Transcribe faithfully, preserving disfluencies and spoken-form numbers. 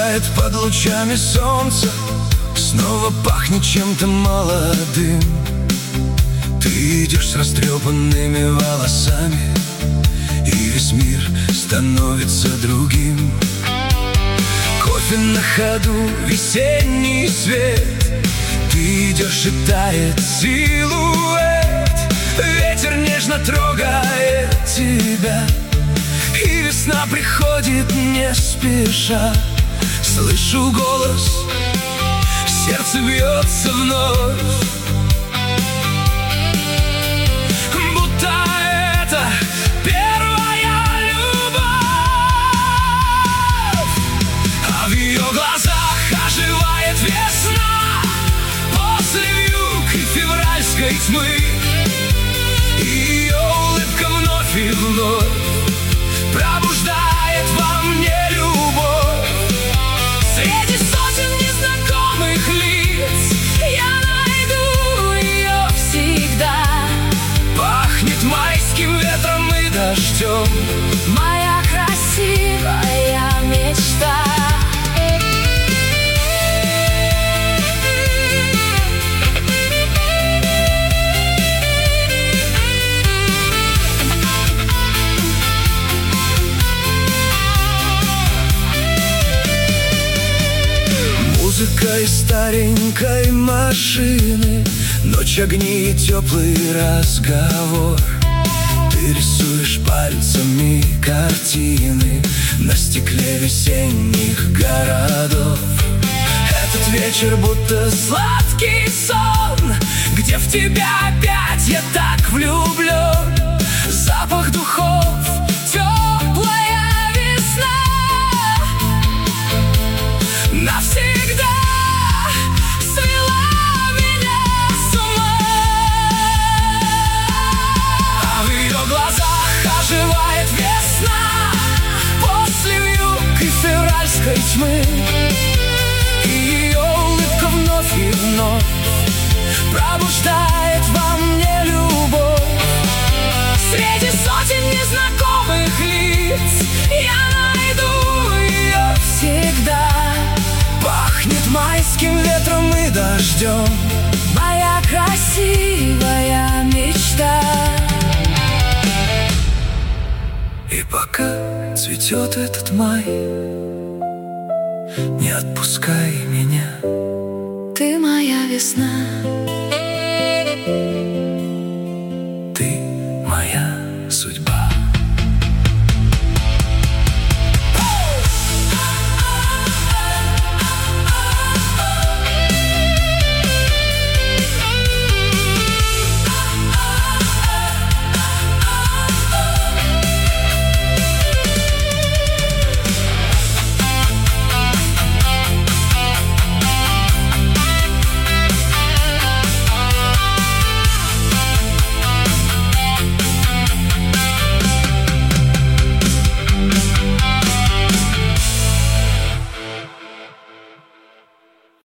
оживает под лучами солнца, снова пахнет чем-то молодым. Ты идешь с растрепанными волосами, и весь мир становится другим. Кофе на ходу, весенний свет, ты идешь и тает силуэт. Ветер нежно трогает тебя, и весна приходит не спеша. Слышу голос, сердце бьется вновь, будто это первая любовь. А в ее глазах оживает весна после вьюг и февральской тьмы. И ее улыбка вновь и вновь пробуждает во мне любовь. Среди сотен незнакомых лиц я найду ее всегда. Пахнет майским ветром и дождем, моя красивая мечта. Музыка из старенькой машины, ночь, огни и теплый разговор. Ты рисуешь пальцами картины на стекле весенних городов. Этот вечер будто сладкий сон, где в тебя опять я так влюблен. Запах духов, теплая весна навсегда свела меня с ума. А в ее глазах оживает весна после вьюг и февральской тьмы. И ее улыбка вновь и вновь пробуждает во мне любовь. Среди сотен незнакомых лиц я найду ее всегда. Пахнет майским ветром и дождем, моя красивая мечта. И пока цветет этот май, не отпускай меня. Ты моя весна.